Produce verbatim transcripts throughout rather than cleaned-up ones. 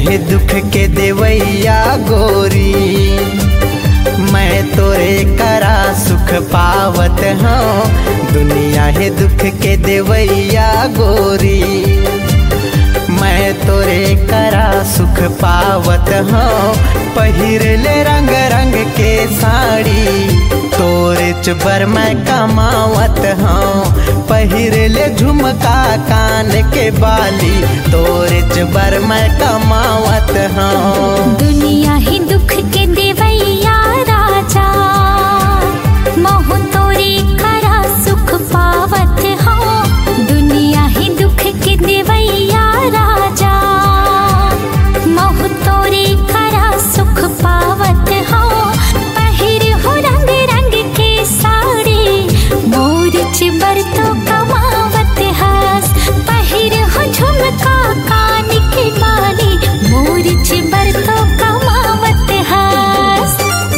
है दुख के देवैया गोरी, मैं तोरे करा सुख पावत हूँ। दुनिया है दुख के देवैया गोरी, मैं तोरे करा सुख पावत हूँ। पहिर ले रंग रंग के साड़ी, तोरे चुबर मैं कमावत हूँ। पहिर ले झुमका कान के बाली, तोरे चुबर मैं कमावत हूँ। दुनिया ही दुख के देवैया राजा, मोह तोरे करा सुख पावत हूँ। दुनिया ही दुख के देवैया राजा, मोह तोरे करा सुख पावत हूँ। पहिर हो रंग रंग के साड़ी, मोर चिबर तो कमावत हस। पहिर हो झुमका कान के बाली, मोर चिबर तो कमावत हस।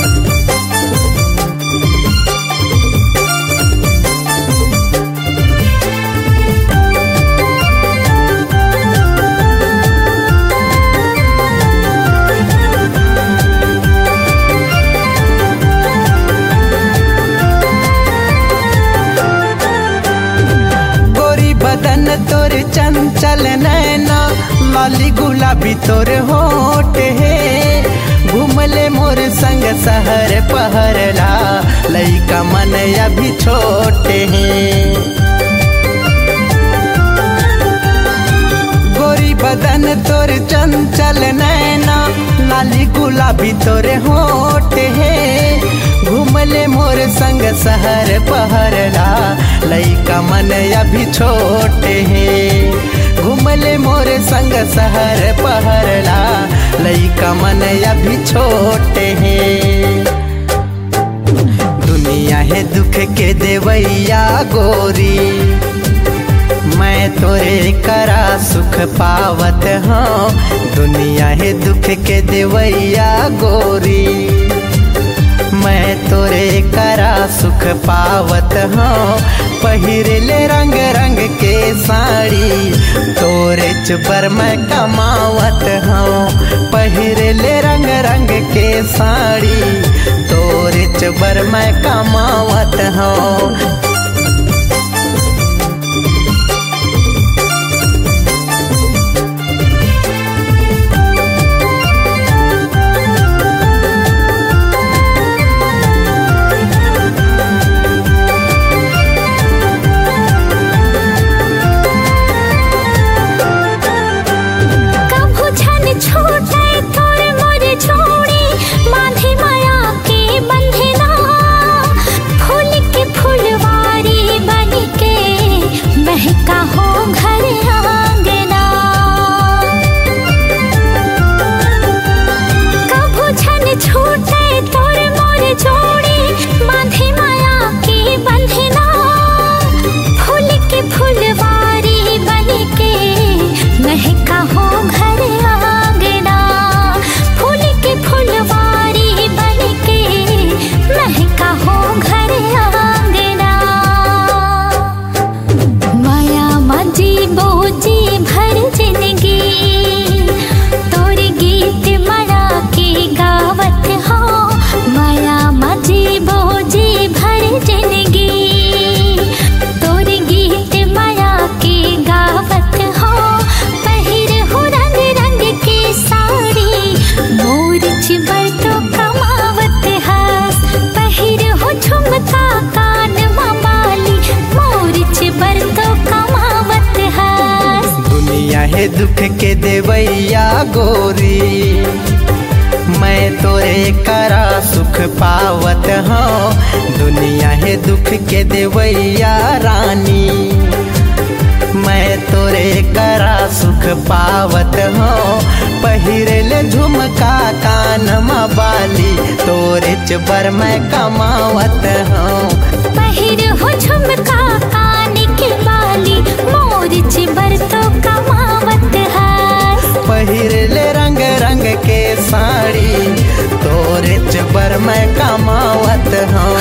बदन तोर चंचल नैना, लाली गुलाबी तोर होठ है। घूमले मोर संग शहर पहरला, लइका मन अभी छोटे हैं। गोरी बदन तोर चंचल नैना, लाली गुलाबी तोर होठ है। घूमले मोर संग शहर पहरला, लइका मन अभी छोटे हैं। घूमले मोर संग शहर पहरला, लइका मन अभी छोटे हैं। दुनिया है दुख के देवैया गोरी, मैं तोरे करा सुख पावत हूँ। दुनिया है दुख के देवैया गोरी, मैं तोरे करा सुख पावत हूँ। पहिर ले रंग रंग के साड़ी, तोरे चुबर मैं कमावत हूँ। पहिर ले रंग रंग के साड़ी, तोरे चुबर मैं कमावत हूँ। दुख के देवैया गोरी, मैं तोरे करा सुख पावत हूँ। दुनिया है दुख के देवैया रानी, मैं तोरे करा सुख पावत हूँ। पहिर ले झुमका कान में बाली, तोरे चुबर मैं कमावत हूँ। पहिर हो झुमका कान के बाली, मोर चिबर तो कमावत है। पहिर ले रंग रंग के साड़ी, तोरे चुबर मैं कमावत हूँ।